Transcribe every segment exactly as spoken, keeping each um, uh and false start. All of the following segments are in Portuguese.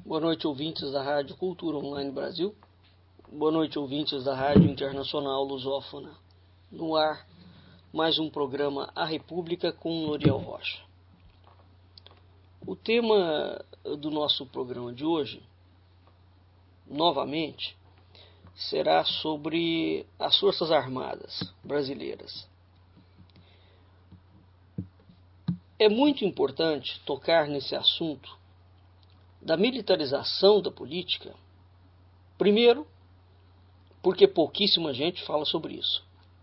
Boa noite, ouvintes da Rádio Cultura Online Brasil. Boa noite, ouvintes da Rádio Internacional Lusófona. No ar, mais um programa A República com Loriel Rocha. O tema do nosso programa de hoje, novamente, será sobre as Forças Armadas brasileiras. É muito importante tocar nesse assunto da militarização da política, primeiro, porque pouquíssima gente fala sobre isso.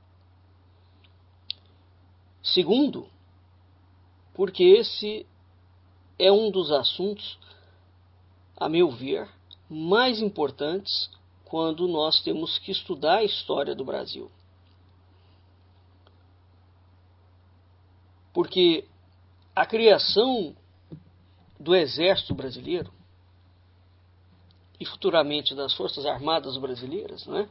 Segundo, porque esse é um dos assuntos, a meu ver, mais importantes quando nós temos que estudar a história do Brasil. Porque a criação do Exército Brasileiro e futuramente das Forças Armadas Brasileiras, né?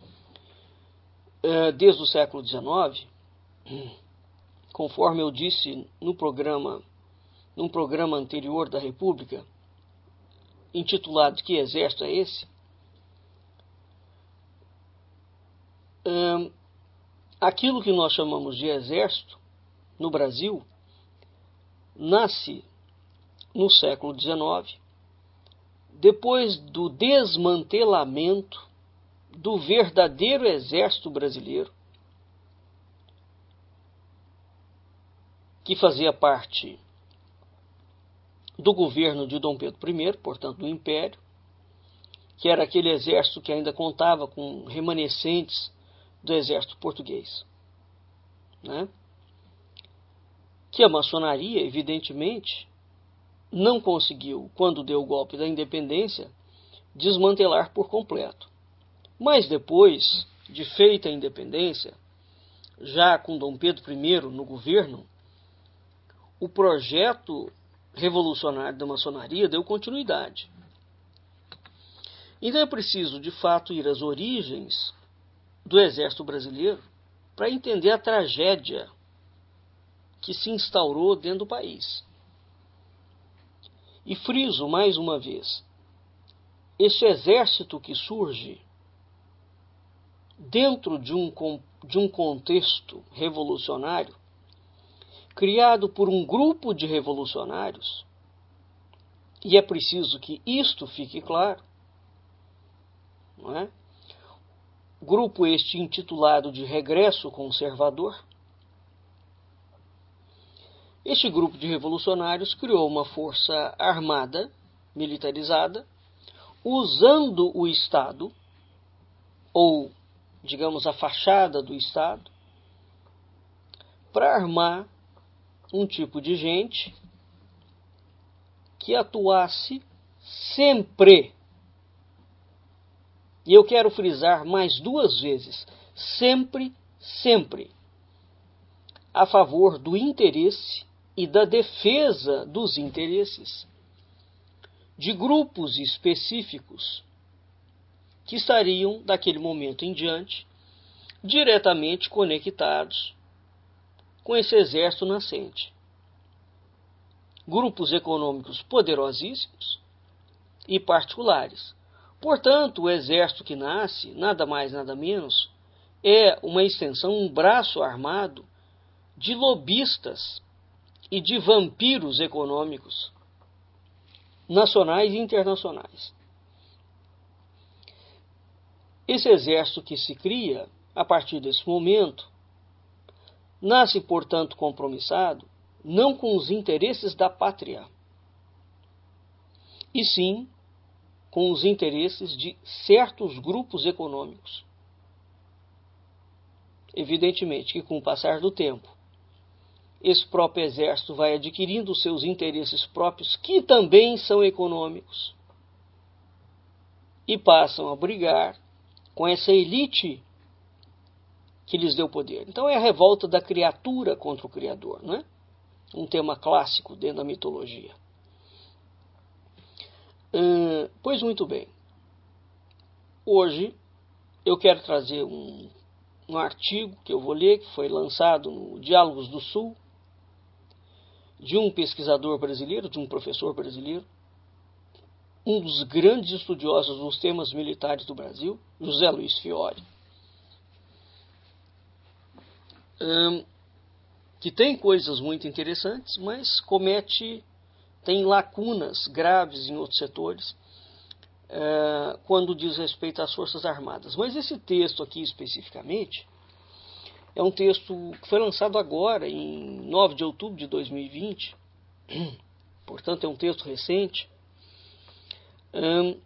Desde o século dezenove, conforme eu disse no programa, num programa anterior da República, intitulado Que Exército é Esse?, aquilo que nós chamamos de Exército no Brasil nasce no século dezenove, depois do desmantelamento do verdadeiro Exército Brasileiro, que fazia parte do governo de Dom Pedro I, portanto do Império, que era aquele exército que ainda contava com remanescentes do exército português, né? Que a maçonaria, evidentemente, não conseguiu, quando deu o golpe da independência, desmantelar por completo. Mas depois de feita a independência, já com Dom Pedro I no governo, o projeto revolucionário da maçonaria deu continuidade. Então é preciso, de fato, ir às origens do Exército Brasileiro para entender a tragédia que se instaurou dentro do país. E friso mais uma vez, esse exército que surge dentro de um, de um contexto revolucionário, criado por um grupo de revolucionários, e é preciso que isto fique claro, não é? Grupo este intitulado de Regresso Conservador. Este grupo de revolucionários criou uma força armada, militarizada, usando o Estado, ou, digamos, a fachada do Estado, para armar um tipo de gente que atuasse sempre, e eu quero frisar mais duas vezes, sempre, sempre, a favor do interesse e da defesa dos interesses de grupos específicos que estariam, daquele momento em diante, diretamente conectados com esse exército nascente. Grupos econômicos poderosíssimos e particulares. Portanto, o exército que nasce, nada mais, nada menos, é uma extensão, um braço armado de lobistas e de vampiros econômicos, nacionais e internacionais. Esse exército que se cria, a partir desse momento, nasce, portanto, compromissado não com os interesses da pátria, e sim com os interesses de certos grupos econômicos. Evidentemente que, com o passar do tempo, esse próprio exército vai adquirindo seus interesses próprios, que também são econômicos, e passam a brigar com essa elite que lhes deu poder. Então é a revolta da criatura contra o Criador, não é? Um tema clássico dentro da mitologia. Hum, pois muito bem. Hoje eu quero trazer um, um artigo que eu vou ler, que foi lançado no Diálogos do Sul, de um pesquisador brasileiro, de um professor brasileiro, um dos grandes estudiosos dos temas militares do Brasil, José Luiz Fiore, hum, que tem coisas muito interessantes, mas comete, tem lacunas graves em outros setores, uh, quando diz respeito às Forças Armadas. Mas esse texto aqui especificamente é um texto que foi lançado agora, em nove de outubro de dois mil e vinte, portanto é um texto recente. Um,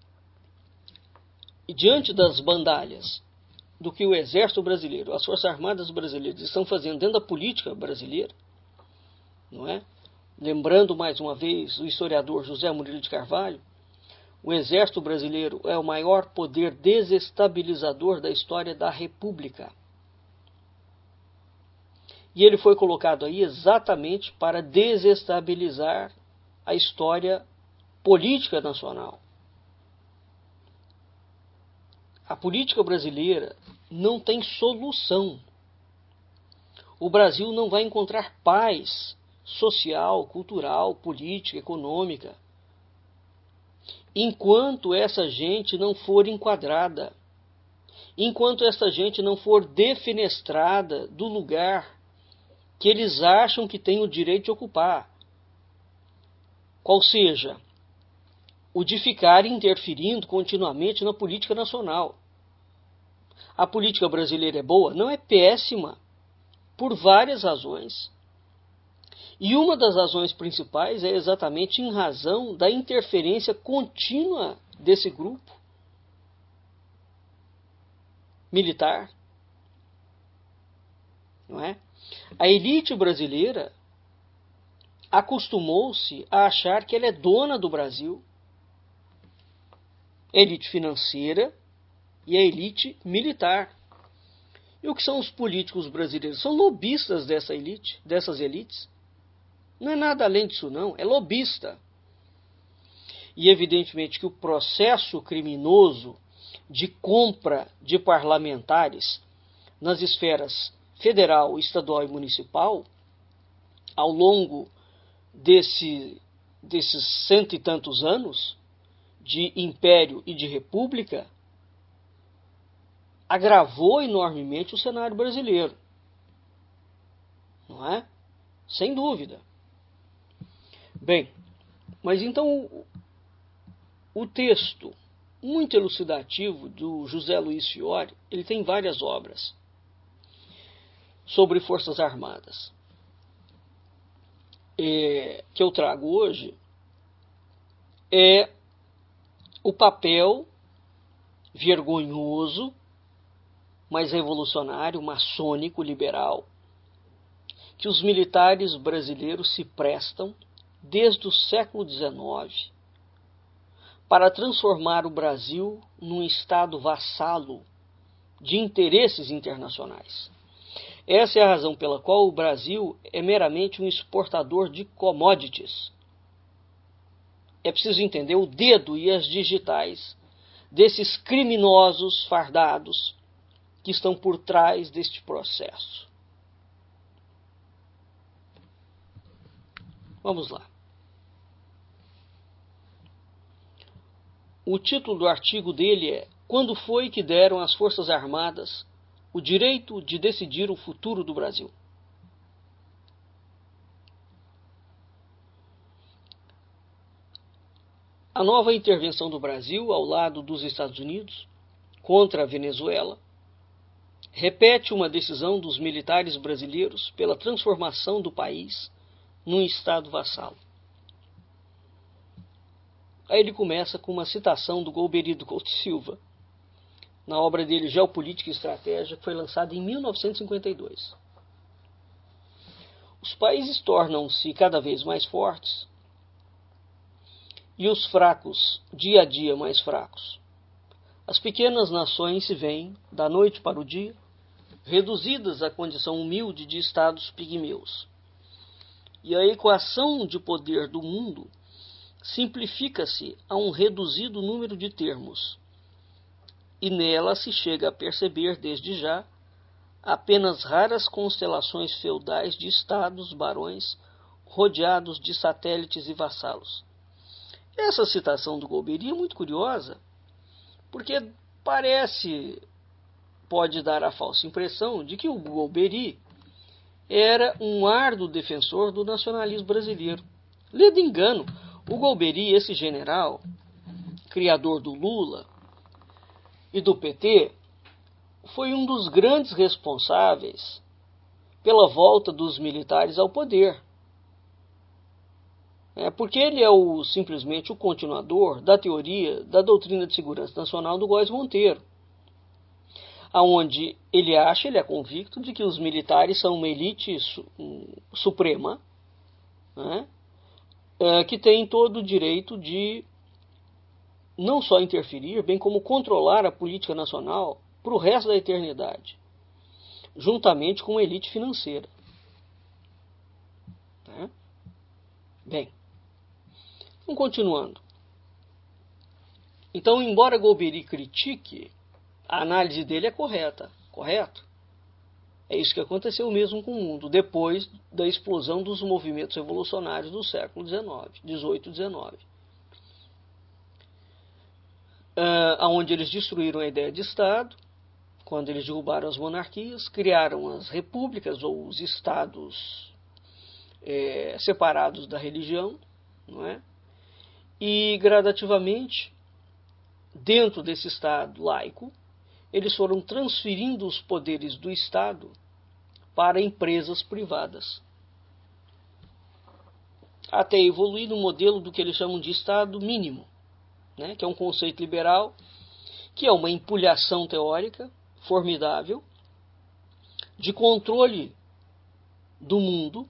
e diante das bandalhas do que o Exército Brasileiro, as Forças Armadas brasileiras estão fazendo dentro da política brasileira, não é? Lembrando mais uma vez o historiador José Murilo de Carvalho, o Exército Brasileiro é o maior poder desestabilizador da história da República. E ele foi colocado aí exatamente para desestabilizar a história política nacional. A política brasileira não tem solução. O Brasil não vai encontrar paz social, cultural, política, econômica, enquanto essa gente não for enquadrada, enquanto essa gente não for defenestrada do lugar que eles acham que tem o direito de ocupar, qual seja o de ficar interferindo continuamente na política nacional. A política brasileira é boa? Não, é péssima, por várias razões. E uma das razões principais é exatamente em razão da interferência contínua desse grupo militar. Não é? A elite brasileira acostumou-se a achar que ela é dona do Brasil. Elite financeira e a elite militar. E o que são os políticos brasileiros? São lobistas dessa elite, dessas elites. Não é nada além disso, não. É lobista. E evidentemente que o processo criminoso de compra de parlamentares nas esferas federal, estadual e municipal, ao longo desse, desses cento e tantos anos de império e de república, agravou enormemente o cenário brasileiro. Não é? Sem dúvida. Bem, mas então o, o texto muito elucidativo do José Luiz Fiore, ele tem várias obras sobre Forças Armadas. É, que eu trago hoje é o papel vergonhoso, mas revolucionário, maçônico, liberal, que os militares brasileiros se prestam desde o século dezenove para transformar o Brasil num estado vassalo de interesses internacionais. Essa é a razão pela qual o Brasil é meramente um exportador de commodities. É preciso entender o dedo e as digitais desses criminosos fardados que estão por trás deste processo. Vamos lá. O título do artigo dele é: Quando foi que deram às Forças Armadas o direito de decidir o futuro do Brasil? A nova intervenção do Brasil ao lado dos Estados Unidos contra a Venezuela repete uma decisão dos militares brasileiros pela transformação do país num estado vassalo. Aí ele começa com uma citação do Golbery Couto Silva, na obra dele Geopolítica e Estratégia, que foi lançada em mil novecentos e cinquenta e dois. Os países tornam-se cada vez mais fortes e os fracos, dia a dia, mais fracos. As pequenas nações se veem, da noite para o dia, reduzidas à condição humilde de estados pigmeus. E a equação de poder do mundo simplifica-se a um reduzido número de termos, e nela se chega a perceber, desde já, apenas raras constelações feudais de estados barões rodeados de satélites e vassalos. Essa citação do Golbery é muito curiosa, porque parece, pode dar a falsa impressão de que o Golbery era um árduo defensor do nacionalismo brasileiro. Lê de engano, o Golbery, esse general, criador do Lula e do P T, foi um dos grandes responsáveis pela volta dos militares ao poder. É porque ele é o, simplesmente o continuador da teoria da doutrina de segurança nacional do Góes Monteiro, aonde ele acha, ele é convicto de que os militares são uma elite su, suprema, né, é, que tem todo o direito de não só interferir, bem como controlar a política nacional para o resto da eternidade, juntamente com a elite financeira. Né? Bem, então, continuando. Então, embora Golbery critique, a análise dele é correta, correto? É isso que aconteceu mesmo com o mundo, depois da explosão dos movimentos revolucionários do século dezoito e dezenove. Uh, onde eles destruíram a ideia de Estado, quando eles derrubaram as monarquias, criaram as repúblicas ou os estados é, separados da religião, não é? E gradativamente, dentro desse Estado laico, eles foram transferindo os poderes do Estado para empresas privadas, até evoluir no modelo do que eles chamam de Estado mínimo, né? Que é um conceito liberal, que é uma empulhação teórica formidável de controle do mundo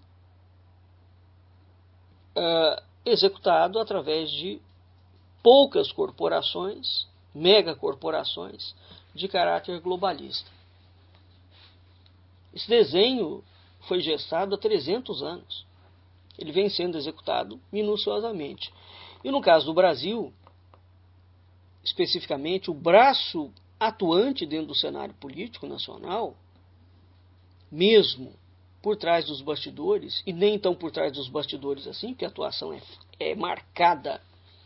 uh, executado através de poucas corporações, megacorporações, de caráter globalista. Esse desenho foi gestado há trezentos anos. Ele vem sendo executado minuciosamente. E no caso do Brasil, especificamente, o braço atuante dentro do cenário político nacional, mesmo por trás dos bastidores, e nem tão por trás dos bastidores assim, porque a atuação é, é marcada,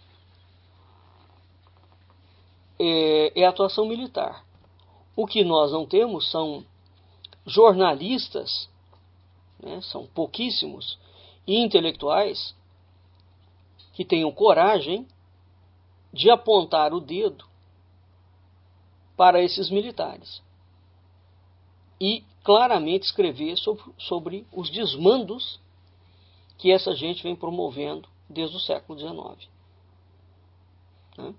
é, é a atuação militar. O que nós não temos são jornalistas, né, são pouquíssimos, e intelectuais que tenham coragem de apontar o dedo para esses militares e claramente escrever sobre, sobre os desmandos que essa gente vem promovendo desde o século dezenove. Né?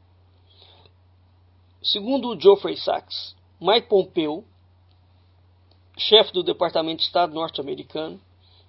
Segundo o Geoffrey Sachs, Mike Pompeo, chefe do Departamento de Estado norte-americano,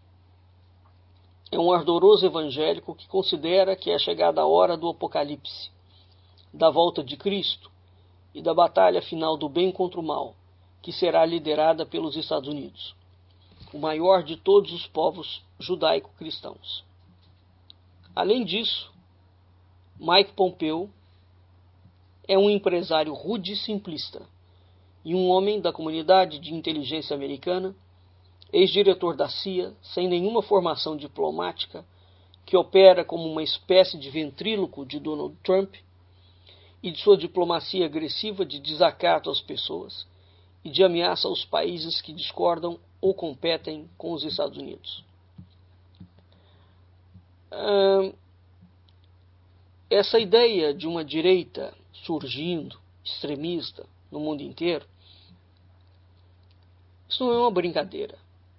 é um ardoroso evangélico que considera que é chegada a hora do apocalipse, da volta de Cristo e da batalha final do bem contra o mal, que será liderada pelos Estados Unidos, o maior de todos os povos judaico-cristãos. Além disso, Mike Pompeo é um empresário rude e simplista e um homem da comunidade de inteligência americana, ex-diretor da C I A, sem nenhuma formação diplomática, que opera como uma espécie de ventríloco de Donald Trump e de sua diplomacia agressiva de desacato às pessoas e de ameaça aos países que discordam ou competem com os Estados Unidos. Hum, essa ideia de uma direita surgindo, extremista, no mundo inteiro, isso não é uma brincadeira.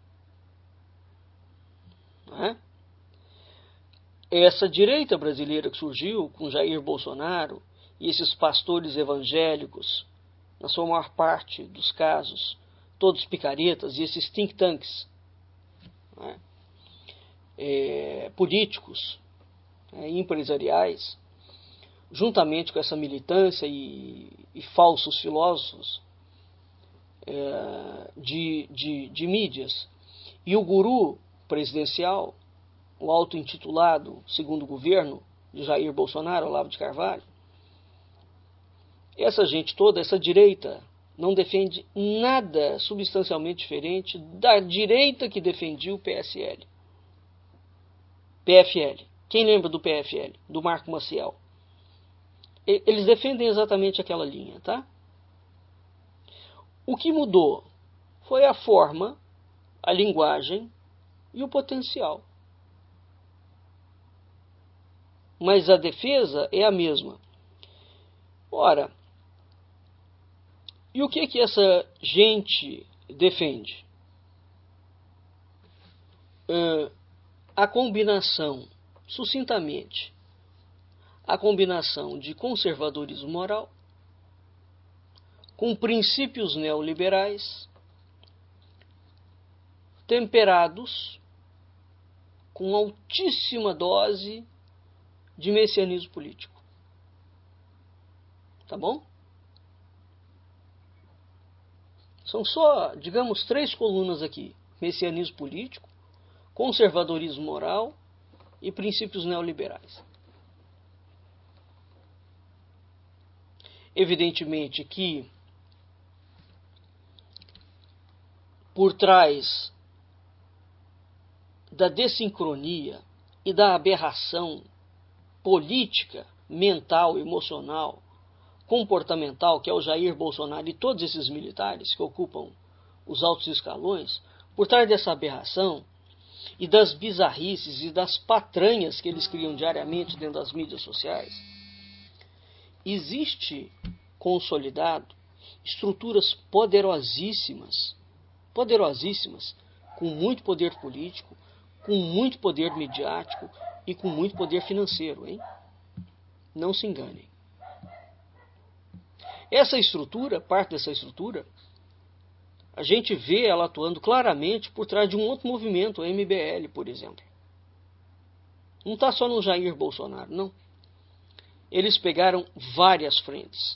Não é? Essa direita brasileira que surgiu com Jair Bolsonaro e esses pastores evangélicos, na sua maior parte dos casos, todos picaretas, e esses think tanks, né, é, políticos, é, empresariais, juntamente com essa militância e, e falsos filósofos é, de, de, de mídias, e o guru presidencial, o auto-intitulado segundo governo de Jair Bolsonaro, Olavo de Carvalho, essa gente toda, essa direita, não defende nada substancialmente diferente da direita que defendia o P S L, P F L, Quem lembra do P F L, do Marco Maciel? Eles defendem exatamente aquela linha, tá? O que mudou foi a forma, a linguagem e o potencial. Mas a defesa é a mesma. Ora, e o que que essa gente defende? Uh, a combinação, sucintamente, a combinação de conservadorismo moral com princípios neoliberais temperados com altíssima dose de messianismo político. Tá bom? São só, digamos, três colunas aqui: messianismo político, conservadorismo moral e princípios neoliberais. Evidentemente que por trás da dessincronia e da aberração política, mental, emocional, comportamental, que é o Jair Bolsonaro e todos esses militares que ocupam os altos escalões, por trás dessa aberração e das bizarrices e das patranhas que eles criam diariamente dentro das mídias sociais, existe consolidado estruturas poderosíssimas, poderosíssimas, com muito poder político, com muito poder midiático e com muito poder financeiro, hein? Não se enganem. Essa estrutura, parte dessa estrutura, a gente vê ela atuando claramente por trás de um outro movimento, o M B L, por exemplo. Não está só no Jair Bolsonaro, não. Eles pegaram várias frentes.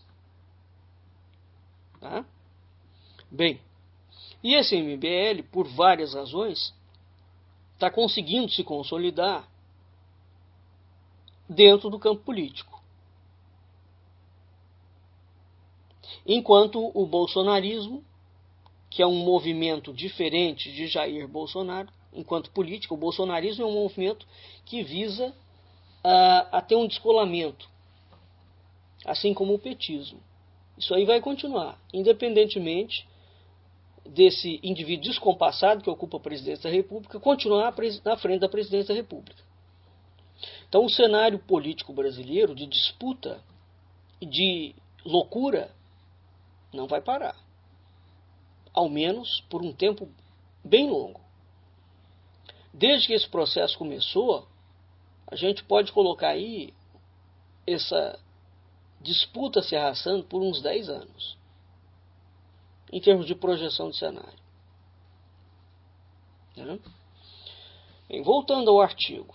Tá? Bem, e esse M B L, por várias razões, está conseguindo se consolidar dentro do campo político. Enquanto o bolsonarismo, que é um movimento diferente de Jair Bolsonaro, enquanto político, o bolsonarismo é um movimento que visa uh, a ter um descolamento, assim como o petismo. Isso aí vai continuar, independentemente desse indivíduo descompassado que ocupa a presidência da República, continuar na frente da presidência da República. Então o cenário político brasileiro de disputa e de loucura não vai parar. Ao menos por um tempo bem longo. Desde que esse processo começou, a gente pode colocar aí essa disputa se arrastando por uns dez anos, em termos de projeção de cenário. Né? Bem, voltando ao artigo.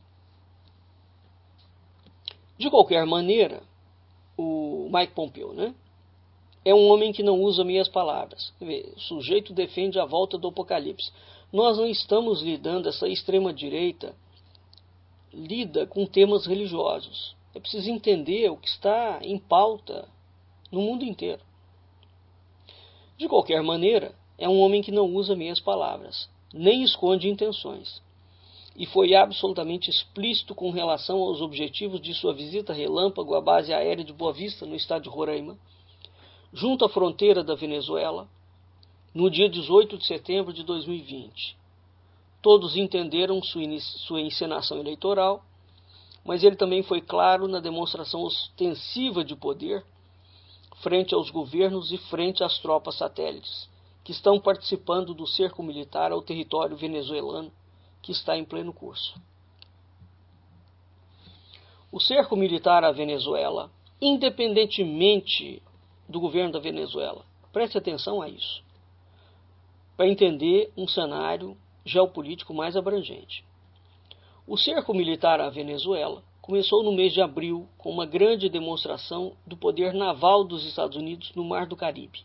De qualquer maneira, o Mike Pompeo, né, é um homem que não usa minhas palavras. O sujeito defende a volta do apocalipse. Nós não estamos lidando, essa extrema-direita lida com temas religiosos. É preciso entender o que está em pauta no mundo inteiro. De qualquer maneira, é um homem que não usa meias palavras, nem esconde intenções. E foi absolutamente explícito com relação aos objetivos de sua visita relâmpago à base aérea de Boa Vista, no estado de Roraima, junto à fronteira da Venezuela, no dia dezoito de setembro de dois mil e vinte. Todos entenderam sua encenação eleitoral, mas ele também foi claro na demonstração ostensiva de poder frente aos governos e frente às tropas satélites, que estão participando do cerco militar ao território venezuelano, que está em pleno curso. O cerco militar à Venezuela, independentemente do governo da Venezuela, preste atenção a isso, para entender um cenário geopolítico mais abrangente. O cerco militar à Venezuela começou no mês de abril com uma grande demonstração do poder naval dos Estados Unidos no Mar do Caribe.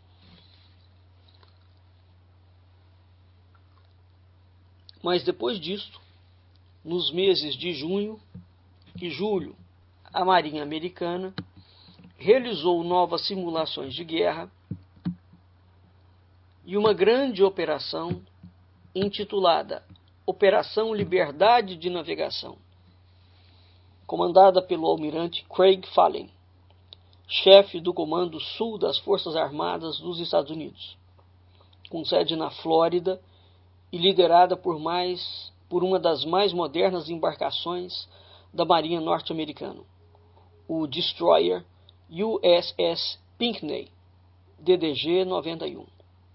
Mas depois disto, nos meses de junho e julho, a Marinha Americana realizou novas simulações de guerra e uma grande operação intitulada Operação Liberdade de Navegação, comandada pelo almirante Craig Fallen, chefe do Comando Sul das Forças Armadas dos Estados Unidos, com sede na Flórida e liderada por, mais, por uma das mais modernas embarcações da Marinha norte-americana, o destroyer U S S Pinckney, D D G noventa e um.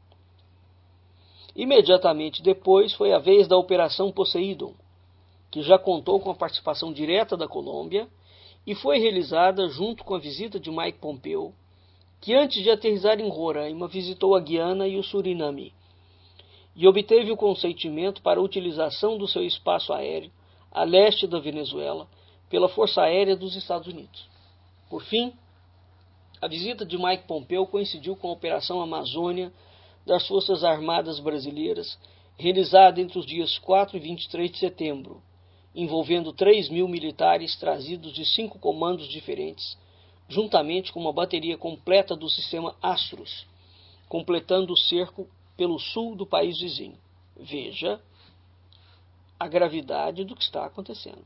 Imediatamente depois foi a vez da Operação Poseidon, que já contou com a participação direta da Colômbia e foi realizada junto com a visita de Mike Pompeo, que antes de aterrissar em Roraima visitou a Guiana e o Suriname, e obteve o consentimento para a utilização do seu espaço aéreo a leste da Venezuela pela Força Aérea dos Estados Unidos. Por fim, a visita de Mike Pompeo coincidiu com a Operação Amazônia das Forças Armadas Brasileiras, realizada entre os dias quatro e vinte e três de setembro, envolvendo três mil militares trazidos de cinco comandos diferentes, juntamente com uma bateria completa do sistema Astros, completando o cerco pelo sul do país vizinho. Veja a gravidade do que está acontecendo.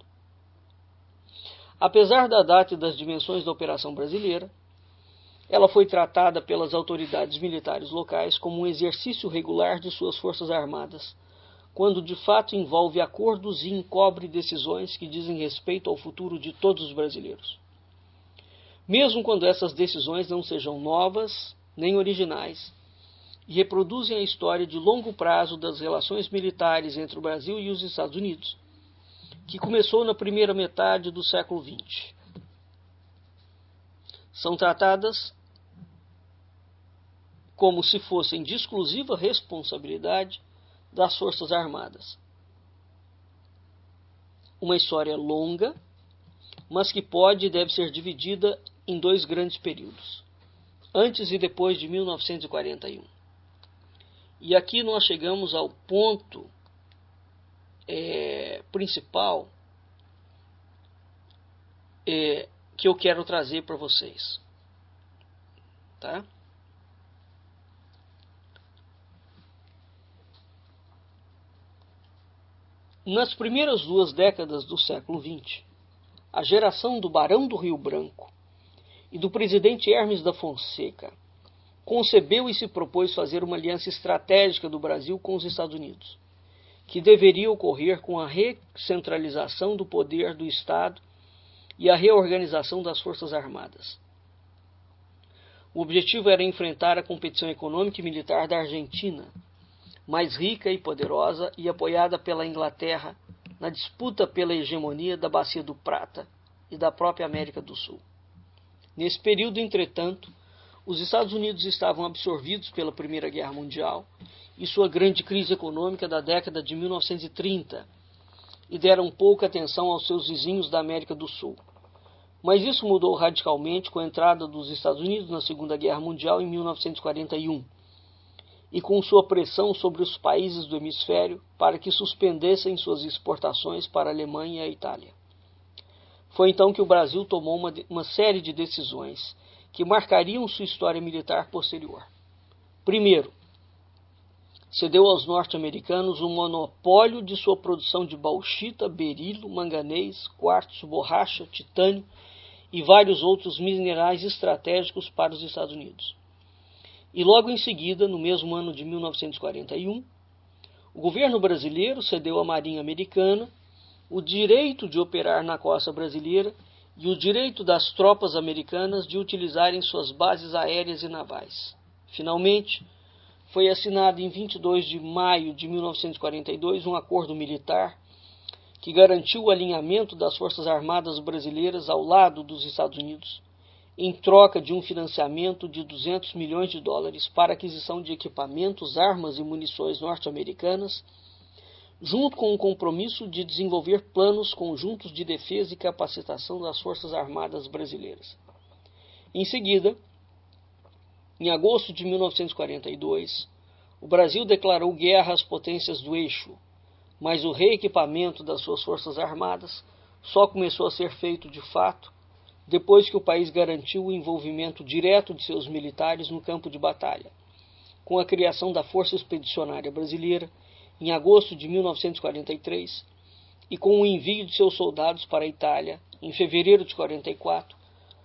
Apesar da data e das dimensões da operação brasileira, ela foi tratada pelas autoridades militares locais como um exercício regular de suas forças armadas, quando de fato envolve acordos e encobre decisões que dizem respeito ao futuro de todos os brasileiros. Mesmo quando essas decisões não sejam novas nem originais, e reproduzem a história de longo prazo das relações militares entre o Brasil e os Estados Unidos, que começou na primeira metade do século vinte. São tratadas como se fossem de exclusiva responsabilidade das Forças Armadas. Uma história longa, mas que pode e deve ser dividida em dois grandes períodos, antes e depois de mil novecentos e quarenta e um. E aqui nós chegamos ao ponto é, principal é, que eu quero trazer para vocês. Tá? Nas primeiras duas décadas do século vinte, a geração do Barão do Rio Branco e do presidente Hermes da Fonseca concebeu e se propôs fazer uma aliança estratégica do Brasil com os Estados Unidos, que deveria ocorrer com a recentralização do poder do Estado e a reorganização das Forças Armadas. O objetivo era enfrentar a competição econômica e militar da Argentina, mais rica e poderosa e apoiada pela Inglaterra na disputa pela hegemonia da Bacia do Prata e da própria América do Sul. Nesse período, entretanto, os Estados Unidos estavam absorvidos pela Primeira Guerra Mundial e sua grande crise econômica da década de mil novecentos e trinta, e deram pouca atenção aos seus vizinhos da América do Sul. Mas isso mudou radicalmente com a entrada dos Estados Unidos na Segunda Guerra Mundial em mil novecentos e quarenta e um, e com sua pressão sobre os países do hemisfério para que suspendessem suas exportações para a Alemanha e a Itália. Foi então que o Brasil tomou uma, uma série de decisões que marcariam sua história militar posterior. Primeiro, cedeu aos norte-americanos o monopólio de sua produção de bauxita, berilo, manganês, quartzo, borracha, titânio e vários outros minerais estratégicos para os Estados Unidos. E logo em seguida, no mesmo ano de mil novecentos e quarenta e um, o governo brasileiro cedeu à Marinha Americana o direito de operar na costa brasileira e o direito das tropas americanas de utilizarem suas bases aéreas e navais. Finalmente, foi assinado em vinte e dois de maio de mil novecentos e quarenta e dois um acordo militar que garantiu o alinhamento das Forças Armadas brasileiras ao lado dos Estados Unidos, em troca de um financiamento de duzentos milhões de dólares para aquisição de equipamentos, armas e munições norte-americanas, junto com o compromisso de desenvolver planos conjuntos de defesa e capacitação das Forças Armadas brasileiras. Em seguida, em agosto de mil novecentos e quarenta e dois, o Brasil declarou guerra às potências do eixo, mas o reequipamento das suas Forças Armadas só começou a ser feito de fato depois que o país garantiu o envolvimento direto de seus militares no campo de batalha, com a criação da Força Expedicionária Brasileira, em agosto de mil novecentos e quarenta e três, e com o envio de seus soldados para a Itália, em fevereiro de quarenta e quatro,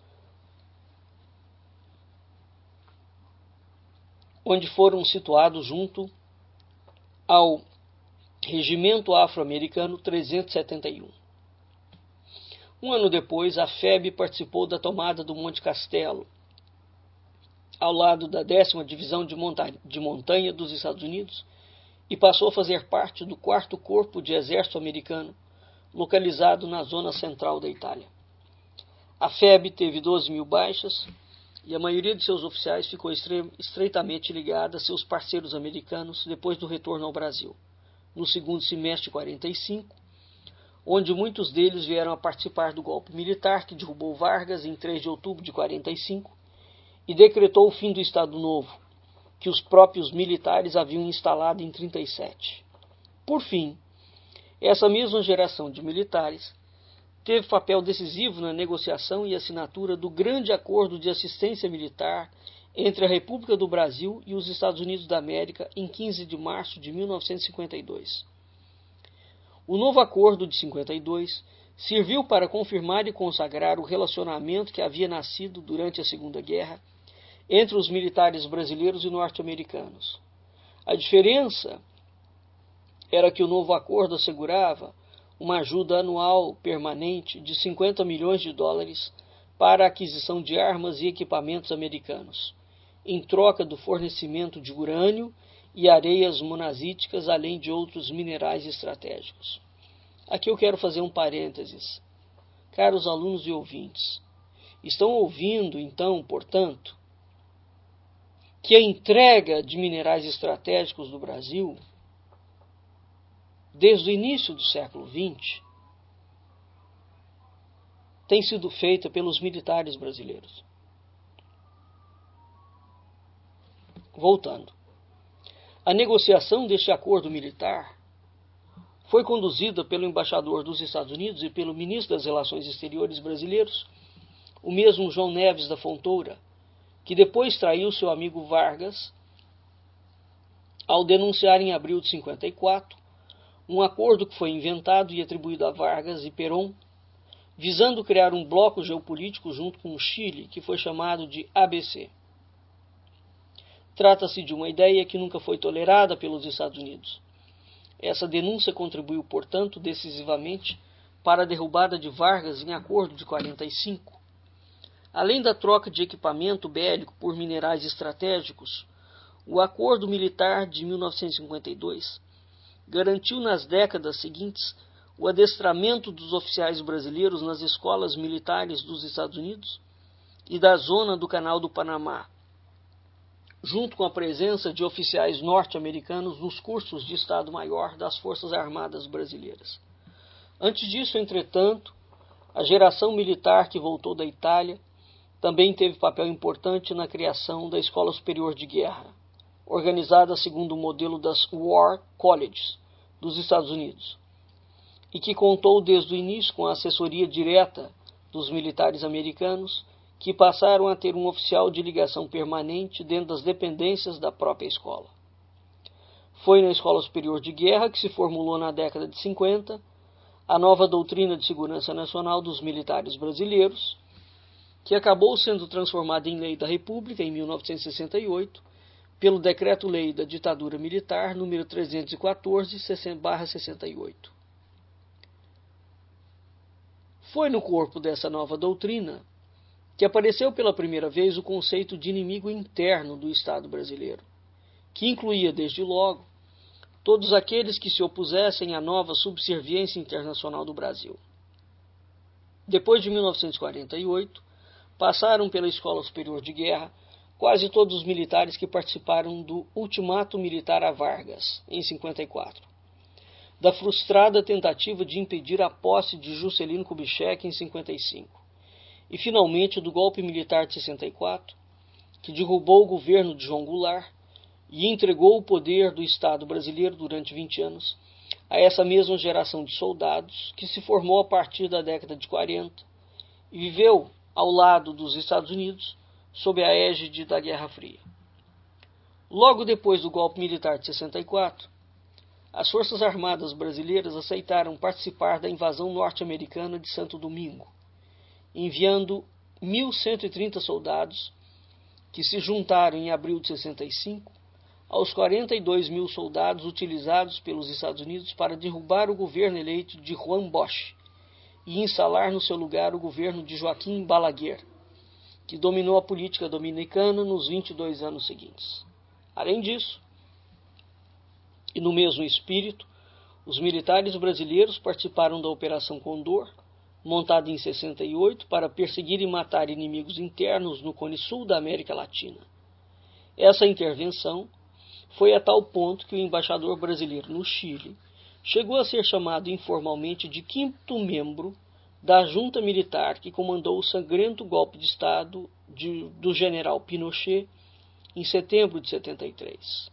onde foram situados junto ao Regimento Afro-Americano trezentos e setenta e um. Um ano depois, a F E B participou da tomada do Monte Castelo, ao lado da décima Divisão de, Monta- de Montanha dos Estados Unidos, e passou a fazer parte do quarto Corpo de Exército Americano, localizado na zona central da Itália. A F E B teve doze mil baixas, e a maioria de seus oficiais ficou estre- estreitamente ligada a seus parceiros americanos depois do retorno ao Brasil, no segundo semestre de quarenta e cinco, onde muitos deles vieram a participar do golpe militar que derrubou Vargas em três de outubro de quarenta e cinco e decretou o fim do Estado Novo, que os próprios militares haviam instalado em trinta e sete. Por fim, essa mesma geração de militares teve papel decisivo na negociação e assinatura do Grande Acordo de Assistência Militar entre a República do Brasil e os Estados Unidos da América em quinze de março de mil novecentos e cinquenta e dois. O novo acordo de cinquenta e dois serviu para confirmar e consagrar o relacionamento que havia nascido durante a Segunda Guerra entre os militares brasileiros e norte-americanos. A diferença era que o novo acordo assegurava uma ajuda anual permanente de cinquenta milhões de dólares para a aquisição de armas e equipamentos americanos, em troca do fornecimento de urânio e areias monazíticas, além de outros minerais estratégicos. Aqui eu quero fazer um parênteses. Caros alunos e ouvintes, estão ouvindo, então, portanto, que a entrega de minerais estratégicos do Brasil, desde o início do século vinte, tem sido feita pelos militares brasileiros. Voltando. A negociação deste acordo militar foi conduzida pelo embaixador dos Estados Unidos e pelo ministro das Relações Exteriores brasileiros, o mesmo João Neves da Fontoura, que depois traiu seu amigo Vargas ao denunciar em abril de cinquenta e quatro um acordo que foi inventado e atribuído a Vargas e Perón, visando criar um bloco geopolítico junto com o Chile, que foi chamado de A B C. Trata-se de uma ideia que nunca foi tolerada pelos Estados Unidos. Essa denúncia contribuiu, portanto, decisivamente para a derrubada de Vargas em acordo de quarenta e cinco. Além da troca de equipamento bélico por minerais estratégicos, o Acordo Militar de mil novecentos e cinquenta e dois garantiu nas décadas seguintes o adestramento dos oficiais brasileiros nas escolas militares dos Estados Unidos e da zona do Canal do Panamá, junto com a presença de oficiais norte-americanos nos cursos de Estado-Maior das Forças Armadas Brasileiras. Antes disso, entretanto, a geração militar que voltou da Itália também teve papel importante na criação da Escola Superior de Guerra, organizada segundo o modelo das War Colleges dos Estados Unidos, e que contou desde o início com a assessoria direta dos militares americanos, que passaram a ter um oficial de ligação permanente dentro das dependências da própria escola. Foi na Escola Superior de Guerra que se formulou na década de cinquenta a nova doutrina de segurança nacional dos militares brasileiros, que acabou sendo transformada em lei da República em mil novecentos e sessenta e oito, pelo Decreto-Lei da Ditadura Militar número trezentos e quatorze barra sessenta e oito. Foi no corpo dessa nova doutrina que apareceu pela primeira vez o conceito de inimigo interno do Estado brasileiro, que incluía, desde logo, todos aqueles que se opusessem à nova subserviência internacional do Brasil. Depois de mil novecentos e quarenta e oito, passaram pela Escola Superior de Guerra quase todos os militares que participaram do ultimato militar a Vargas, em cinquenta e quatro, da frustrada tentativa de impedir a posse de Juscelino Kubitschek em cinquenta e cinco, e finalmente do golpe militar de sessenta e quatro, que derrubou o governo de João Goulart e entregou o poder do Estado brasileiro durante vinte anos a essa mesma geração de soldados que se formou a partir da década de quarenta e viveu ao lado dos Estados Unidos sob a égide da Guerra Fria. Logo depois do golpe militar de sessenta e quatro, as Forças Armadas brasileiras aceitaram participar da invasão norte-americana de Santo Domingo, enviando mil cento e trinta soldados, que se juntaram em abril de sessenta e cinco aos quarenta e dois mil soldados utilizados pelos Estados Unidos para derrubar o governo eleito de Juan Bosch e instalar no seu lugar o governo de Joaquim Balaguer, que dominou a política dominicana nos vinte e dois anos seguintes. Além disso, e no mesmo espírito, os militares brasileiros participaram da Operação Condor, montada em sessenta e oito para perseguir e matar inimigos internos no Cone Sul da América Latina. Essa intervenção foi a tal ponto que o embaixador brasileiro no Chile chegou a ser chamado informalmente de quinto membro da junta militar que comandou o sangrento golpe de Estado de, do general Pinochet em setembro de setenta e três.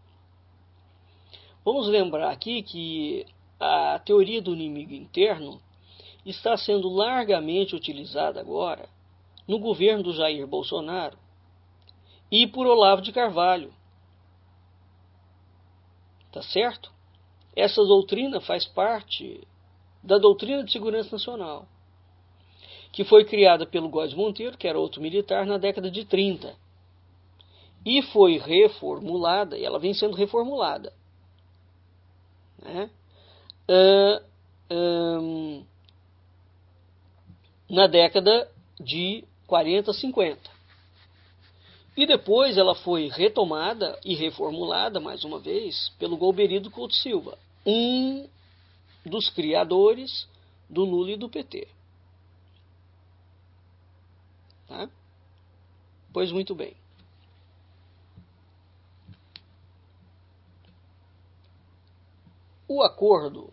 Vamos lembrar aqui que a teoria do inimigo interno está sendo largamente utilizada agora no governo do Jair Bolsonaro e por Olavo de Carvalho. Tá certo? Essa doutrina faz parte da doutrina de segurança nacional, que foi criada pelo Góes Monteiro, que era outro militar, na década de trinta. E foi reformulada, e ela vem sendo reformulada, né? Uh, um, na década de quarenta, cinquenta. E depois ela foi retomada e reformulada, mais uma vez, pelo Golbery Couto Silva, um dos criadores do Lula e do P T. Tá? Pois muito bem. O acordo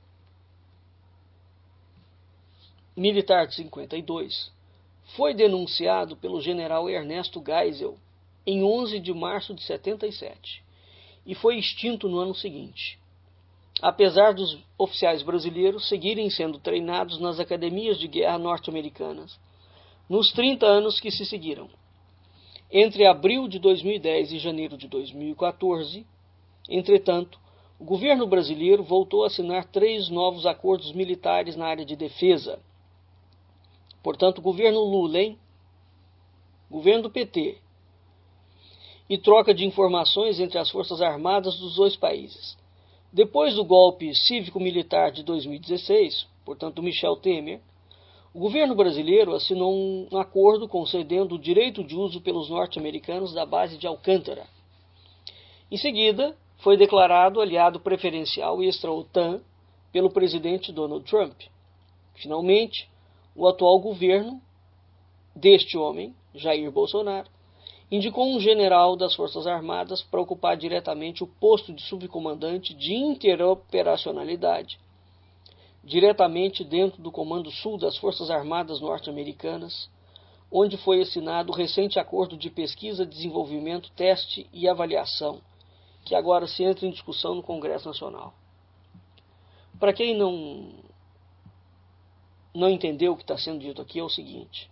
militar de cinquenta e dois foi denunciado pelo general Ernesto Geisel em onze de março de setenta e sete e foi extinto no ano seguinte, apesar dos oficiais brasileiros seguirem sendo treinados nas academias de guerra norte-americanas nos trinta anos que se seguiram. Entre abril de dois mil e dez e janeiro de dois mil e quatorze, entretanto, o governo brasileiro voltou a assinar três novos acordos militares na área de defesa. Portanto, governo Lula, hein? Governo do P T. E troca de informações entre as Forças Armadas dos dois países. Depois do golpe cívico-militar de dois mil e dezesseis, portanto, do Michel Temer, o governo brasileiro assinou um acordo concedendo o direito de uso pelos norte-americanos da base de Alcântara. Em seguida, foi declarado aliado preferencial extra-OTAN pelo presidente Donald Trump. Finalmente, o atual governo deste homem, Jair Bolsonaro, indicou um general das Forças Armadas para ocupar diretamente o posto de subcomandante de interoperacionalidade, diretamente dentro do Comando Sul das Forças Armadas norte-americanas, onde foi assinado o recente acordo de pesquisa, desenvolvimento, teste e avaliação, que agora se entra em discussão no Congresso Nacional. Para quem não, não entendeu o que está sendo dito aqui, é o seguinte: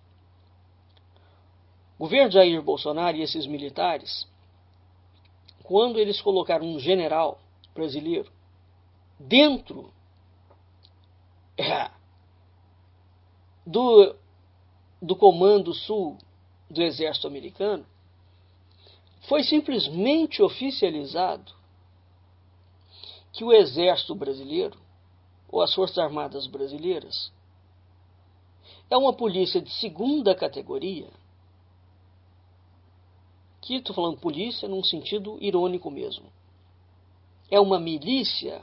o governo de Jair Bolsonaro e esses militares, quando eles colocaram um general brasileiro dentro é, do, do Comando Sul do Exército Americano, foi simplesmente oficializado que o Exército Brasileiro, ou as Forças Armadas Brasileiras, é uma polícia de segunda categoria, que estou falando polícia num sentido irônico mesmo. É uma milícia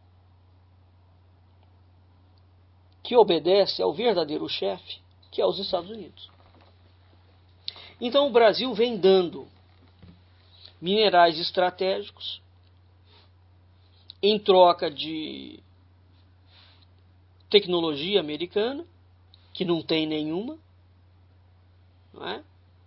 que obedece ao verdadeiro chefe, que é os Estados Unidos. Então o Brasil vem dando minerais estratégicos em troca de tecnologia americana, que não tem nenhuma, não é?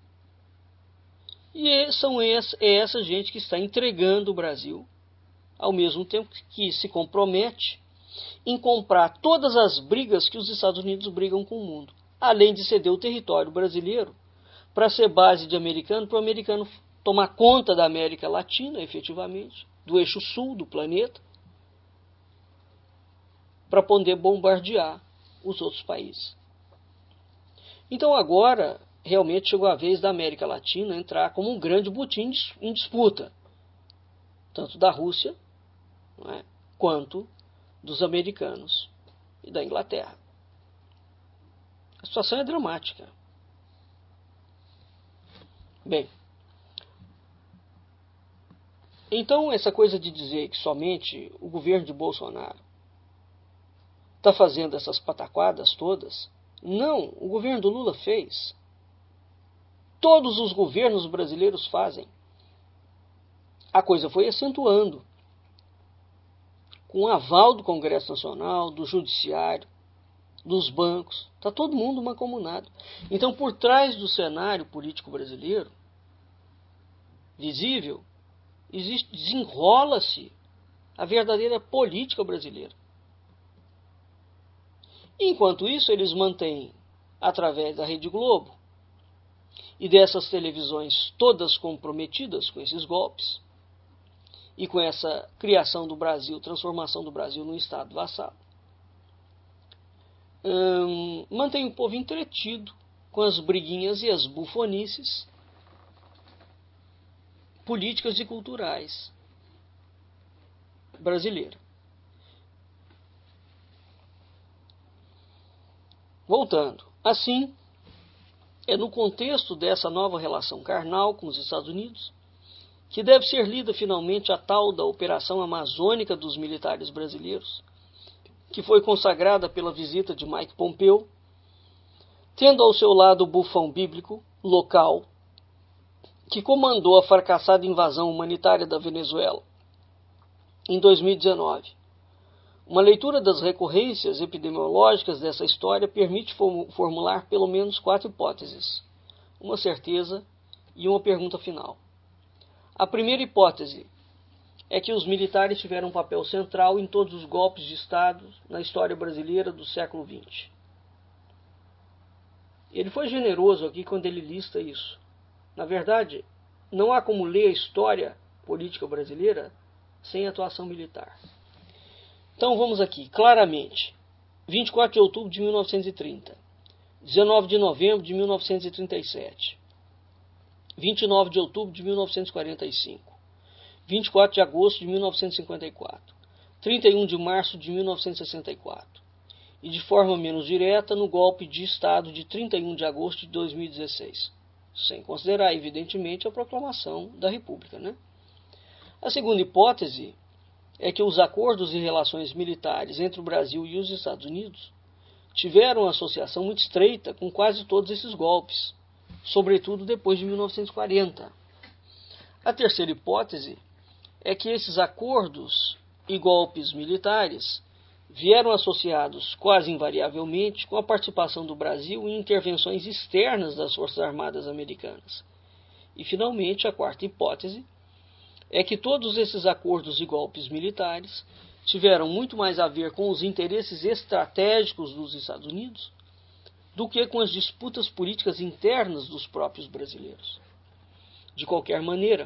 E são essa, é essa gente que está entregando o Brasil, ao mesmo tempo que se compromete em comprar todas as brigas que os Estados Unidos brigam com o mundo, além de ceder o território brasileiro para ser base de americano, para o americano tomar conta da América Latina, efetivamente, do eixo sul do planeta, para poder bombardear os outros países. Então agora, realmente chegou a vez da América Latina entrar como um grande butim em disputa, tanto da Rússia, não é, quanto dos americanos e da Inglaterra. A situação é dramática. Bem, então essa coisa de dizer que somente o governo de Bolsonaro está fazendo essas pataquadas todas, não, o governo do Lula fez. Todos os governos brasileiros fazem. A coisa foi acentuando, com o aval do Congresso Nacional, do Judiciário, dos bancos, está todo mundo mancomunado. Então, por trás do cenário político brasileiro, visível, existe, desenrola-se a verdadeira política brasileira. Enquanto isso, eles mantêm, através da Rede Globo e dessas televisões todas comprometidas com esses golpes e com essa criação do Brasil, transformação do Brasil num Estado vassalo, hum, mantém o povo entretido com as briguinhas e as bufonices políticas e culturais brasileiras. Voltando, assim, é no contexto dessa nova relação carnal com os Estados Unidos que deve ser lida finalmente a tal da Operação Amazônica dos militares brasileiros, que foi consagrada pela visita de Mike Pompeo, tendo ao seu lado o bufão bíblico local, que comandou a fracassada invasão humanitária da Venezuela em dois mil e dezenove. Uma leitura das recorrências epidemiológicas dessa história permite formular pelo menos quatro hipóteses, uma certeza e uma pergunta final. A primeira hipótese é que os militares tiveram um papel central em todos os golpes de Estado na história brasileira do século vinte. Ele foi generoso aqui quando ele lista isso. Na verdade, não há como ler a história política brasileira sem atuação militar. Então vamos aqui, claramente. vinte e quatro de outubro de mil novecentos e trinta, dezenove de novembro de mil novecentos e trinta e sete, vinte e nove de outubro de mil novecentos e quarenta e cinco, vinte e quatro de agosto de mil novecentos e cinquenta e quatro, trinta e um de março de mil novecentos e sessenta e quatro, e de forma menos direta no golpe de Estado de trinta e um de agosto de dois mil e dezesseis, sem considerar, evidentemente, a proclamação da República, né? A segunda hipótese é que os acordos e relações militares entre o Brasil e os Estados Unidos tiveram uma associação muito estreita com quase todos esses golpes, sobretudo depois de mil novecentos e quarenta. A terceira hipótese é que esses acordos e golpes militares vieram associados quase invariavelmente com a participação do Brasil em intervenções externas das Forças Armadas Americanas. E, finalmente, a quarta hipótese é que todos esses acordos e golpes militares tiveram muito mais a ver com os interesses estratégicos dos Estados Unidos do que com as disputas políticas internas dos próprios brasileiros. De qualquer maneira,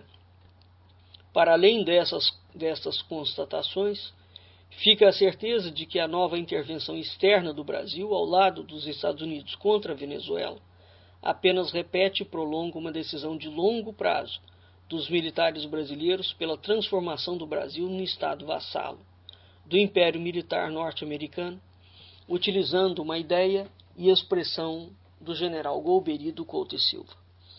para além dessas, dessas constatações, fica a certeza de que a nova intervenção externa do Brasil ao lado dos Estados Unidos contra a Venezuela apenas repete e prolonga uma decisão de longo prazo dos militares brasileiros pela transformação do Brasil num Estado vassalo do Império Militar Norte-Americano, utilizando uma ideia e expressão do general Golbery do Couto e Silva.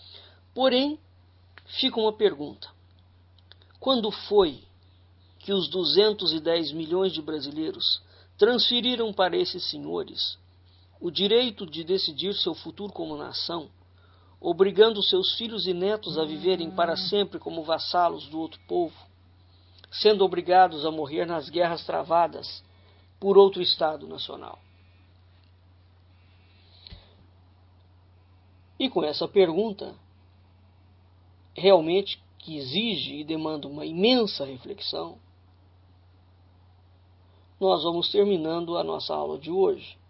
Porém, fica uma pergunta. Quando foi que os duzentos e dez milhões de brasileiros transferiram para esses senhores o direito de decidir seu futuro como nação, obrigando seus filhos e netos a viverem para sempre como vassalos do outro povo, sendo obrigados a morrer nas guerras travadas por outro Estado nacional? E com essa pergunta, realmente que exige e demanda uma imensa reflexão, nós vamos terminando a nossa aula de hoje,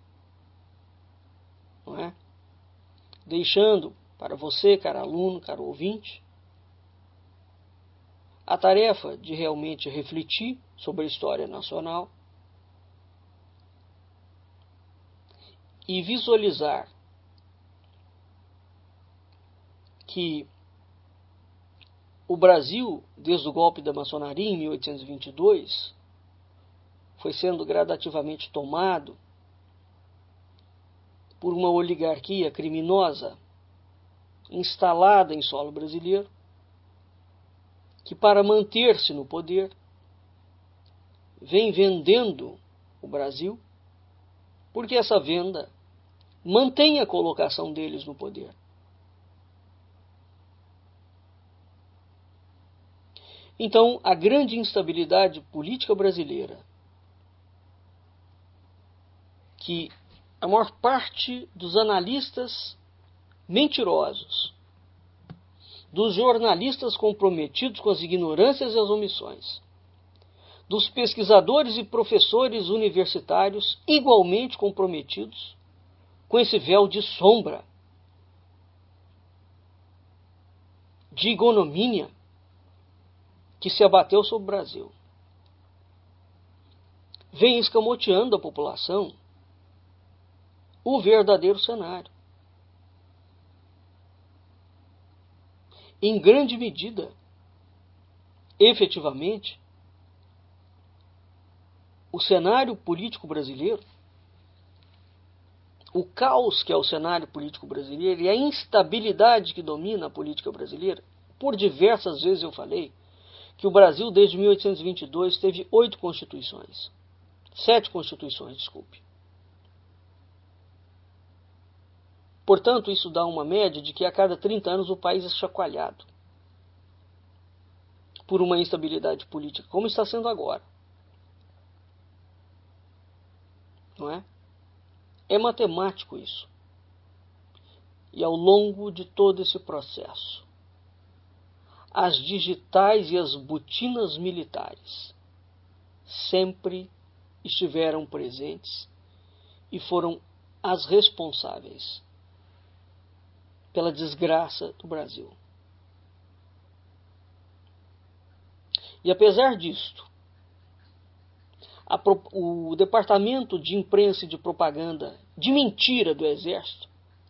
não é? Deixando para você, caro aluno, caro ouvinte, a tarefa de realmente refletir sobre a história nacional, e visualizar que o Brasil, desde o golpe da maçonaria em mil oitocentos e vinte e dois, foi sendo gradativamente tomado por uma oligarquia criminosa instalada em solo brasileiro, que para manter-se no poder vem vendendo o Brasil, porque essa venda mantém a colocação deles no poder. Então, a grande instabilidade política brasileira, que a maior parte dos analistas mentirosos, dos jornalistas comprometidos com as ignorâncias e as omissões, dos pesquisadores e professores universitários igualmente comprometidos com esse véu de sombra, de ignomínia que se abateu sobre o Brasil, vem escamoteando a população o verdadeiro cenário. Em grande medida, efetivamente, o cenário político brasileiro, o caos que é o cenário político brasileiro e a instabilidade que domina a política brasileira, por diversas vezes eu falei que o Brasil, desde mil oitocentos e vinte e dois, teve oito constituições. Sete constituições, desculpe. Portanto, isso dá uma média de que a cada trinta anos o país é chacoalhado por uma instabilidade política, como está sendo agora. Não é? É matemático isso. E ao longo de todo esse processo, as digitais e as botinas militares sempre estiveram presentes e foram as responsáveis pela desgraça do Brasil. E apesar disto, a, o Departamento de Imprensa e de Propaganda de Mentira do Exército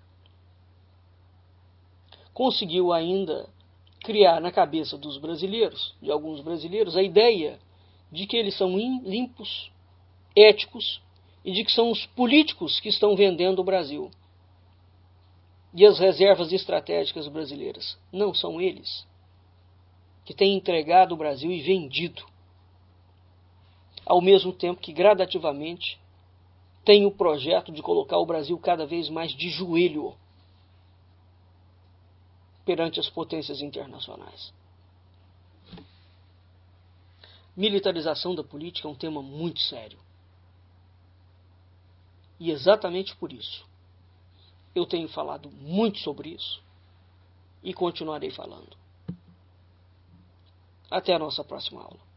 conseguiu ainda criar na cabeça dos brasileiros, de alguns brasileiros, a ideia de que eles são limpos, éticos e de que são os políticos que estão vendendo o Brasil e as reservas estratégicas brasileiras. Não, são eles que têm entregado o Brasil e vendido, ao mesmo tempo que gradativamente têm o projeto de colocar o Brasil cada vez mais de joelho perante as potências internacionais. Militarização da política é um tema muito sério. E exatamente por isso, eu tenho falado muito sobre isso e continuarei falando. Até a nossa próxima aula.